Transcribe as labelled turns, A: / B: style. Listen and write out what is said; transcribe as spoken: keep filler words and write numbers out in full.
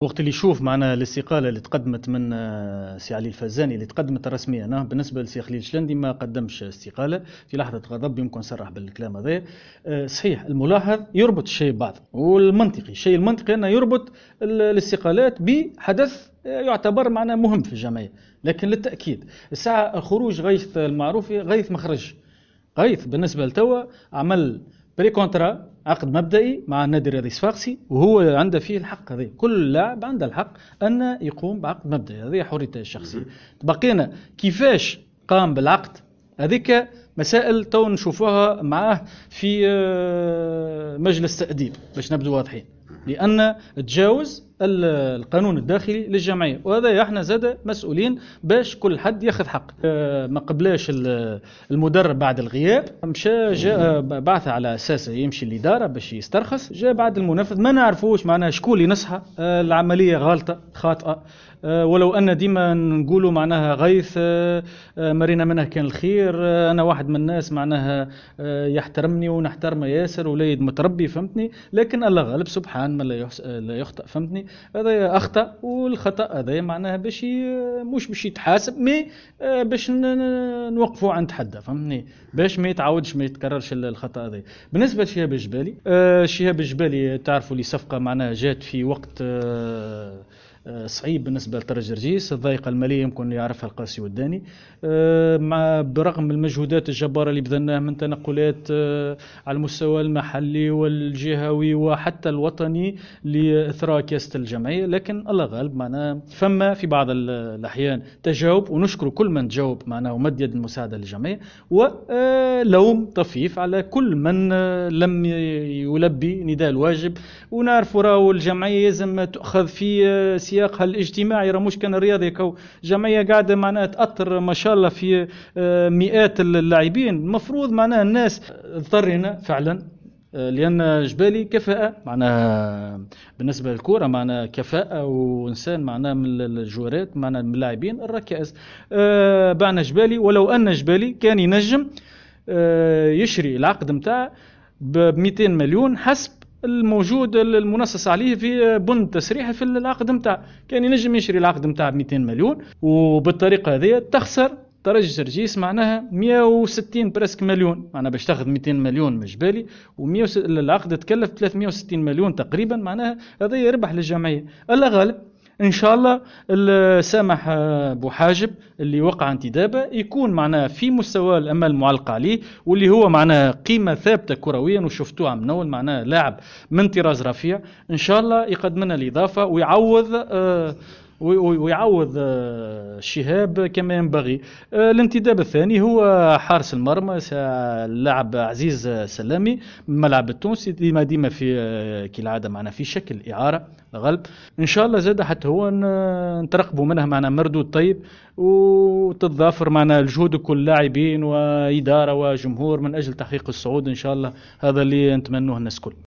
A: وقت اللي يشوف معنا الاستقالة اللي تقدمت من آه، سي علي الفزاني اللي تقدمت رسميا. أنا بالنسبة لسي خليل شلندي ما قدمش استقالة، في لحظة غضب يمكن صرح بالكلام هذا. آه، صحيح الملاحظ يربط الشيء ببعض، والمنطقي الشيء المنطقي أنه يربط ال- الاستقالات بحدث آه، يعتبر معنا مهم في الجمعية. لكن للتأكيد الساعة خروج غيث المعروفي، غيث مخرج غيث بالنسبة لتوا عمل بري كونترا، عقد مبدئي مع النادي الرياضي الصفاقسي، وهو عنده فيه الحق هذا. كل لاعب عنده الحق أن يقوم بعقد مبدئي، هذه حريته الشخصية. بقينا كيفاش قام بالعقد هذيك مسائل تو نشوفوها معاه في آه، مجلس تأديب باش نبدو واضحين، لأن تجاوز القانون الداخلي للجمعية، وهذا احنا زاد مسؤولين باش كل حد ياخذ حق. آه، ما قبلاش المدرب بعد الغياب مشى جاء بعث على اساس يمشي الاداره باش يسترخص، جاء بعد المنفذ ما نعرفوش معناها شكون اللي نصحه. آه، العمليه غالطه خاطئه. أه ولو أن ديما نقولوا معناها غيث أه مرينا منه كان الخير. أه أنا واحد من الناس معناها أه يحترمني ونحترمه ياسر وليد متربي فهمتني، لكن الله غالب سبحان من لا يخطئ فهمتني. هذا أخطأ، والخطأ هذا معناها باش مش باش يتحاسب مي أه باش نوقفوا عند حده فهمتني، باش ما يتعاودش ما يتكررش الخطأ هذا. بالنسبة لشهاب الجبالي، أه شهاب الجبالي تعرفوا لي صفقة معناها جات في وقت أه صعيب بالنسبة لترجي رجيس، الضائقة المالية يمكن يعرفها القاسي والداني. مع برغم المجهودات الجبارة اللي بذلناها من تنقلات على المستوى المحلي والجهوي وحتى الوطني لإثراء كاسة الجمعية، لكن الله غالب معنا فما في بعض الأحيان تجاوب، ونشكر كل من تجاوب معنا ومد يد المساعدة للجمعية، ولوم طفيف على كل من لم يلبي نداء الواجب. ونعرف راهو الجمعية لازم تأخذ في سياقها الاجتماعي، راه مش كان الرياضي كو جمعيه قاعده معناها تاثر ما شاء الله في مئات اللاعبين. المفروض معناها الناس اضطرينا فعلا، لان جبالي كفاءه معناها بالنسبه للكره، معناها كفاءه وانسان معناها من الجوارات معناها من اللاعبين الركائز. أه بعنا جبالي، ولو ان جبالي كان ينجم أه يشري العقد نتاعه ب مئتين مليون حسب الموجود المنصص عليه في بند تسريحي في العقد نتاع، كان ينجم يشري العقد نتاع ب مئتين مليون، وبالطريقه هذه تخسر ترجي سرجيس معناها مئة وستين برسك مليون، معناها باش تاخذ مئتين مليون من جبالي، و100 العقد تكلف ثلاثمئة وستين مليون تقريبا، معناها هذا يربح للجمعيه. الله غالب ان شاء الله سامح بوحاجب اللي وقع انتدابه يكون معناه في مستوى الامل معلق عليه، واللي هو معناه قيمه ثابته كرويا وشفتوها من اول، معناه لاعب من طراز رفيع. ان شاء الله يقدم لنا الاضافه ويعوض آه ويعوض الشهاب كما ينبغي. الانتداب الثاني هو حارس المرمى اللاعب عزيز سلامي من الملعب التونسي، ديما ديما في كالعاده معنا في شكل اعاره غلب. ان شاء الله زاد حتى هو نترقبوا منها معنا مردود طيب، وتتضافر معنا الجهود كل لاعبين واداره وجمهور من اجل تحقيق الصعود ان شاء الله. هذا اللي نتمنوه الناس كل.